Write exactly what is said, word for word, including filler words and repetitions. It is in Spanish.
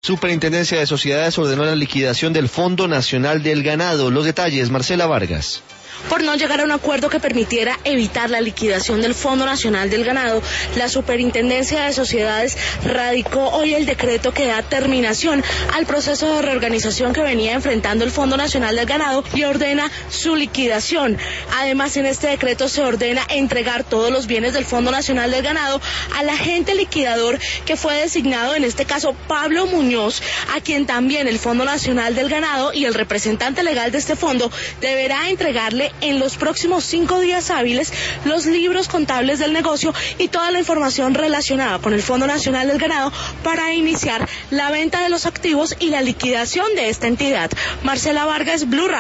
Superintendencia de Sociedades ordenó la liquidación del Fondo Nacional del Ganado. Los detalles, Marcela Vargas. Por no llegar a un acuerdo que permitiera evitar la liquidación del Fondo Nacional del Ganado, la Superintendencia de Sociedades radicó hoy el decreto que da terminación al proceso de reorganización que venía enfrentando el Fondo Nacional del Ganado y ordena su liquidación. Además, en este decreto se ordena entregar todos los bienes del Fondo Nacional del Ganado al agente liquidador que fue designado, en este caso Pablo Muñoz, a quien también el Fondo Nacional del Ganado y el representante legal de este fondo deberá entregarle en los próximos cinco días hábiles los libros contables del negocio y toda la información relacionada con el Fondo Nacional del Ganado para iniciar la venta de los activos y la liquidación de esta entidad. Marcela Vargas, Blue Radio.